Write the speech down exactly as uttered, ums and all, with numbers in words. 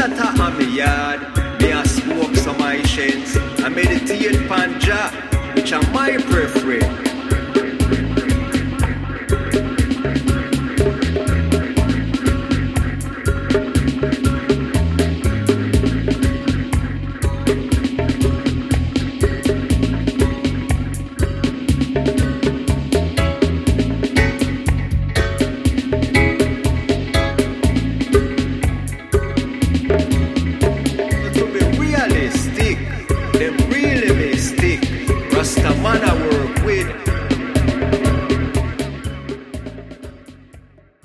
scatter on me yard. Me a smoke some incense. I meditate panja, which are my preference. Man